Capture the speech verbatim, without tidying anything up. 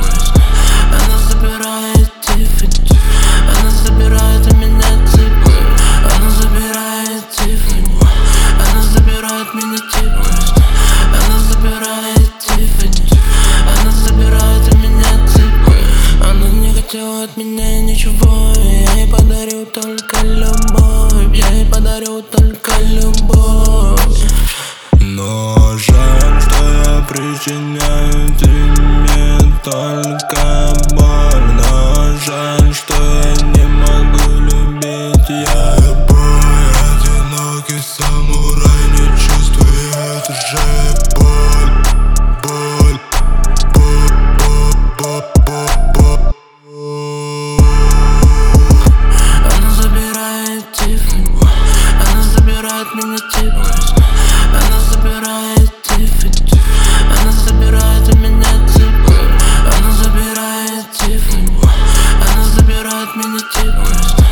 Она забирает Тиффани, она забирает у меня ципы. Она забирает Тиффани, она забирает меня Тиффани. Она забирает Тиффани, она забирает у меня ципы. Она не хотела от меня ничего, я ей подарю только любовь. Я ей подарю только любовь. Но жаль, что я причиняю тебе только боль. Но жаль, что я не могу любить. Я любой одинокий самурай не чувствует уже боль. Боль, боль, боль, боль, боль. Она забирает Тиффани, она забирает меня Тиффани. Она забирает Тиффани, она забирает у меня ципы. Она забирает Тиффани, она забирает меня Тиффани.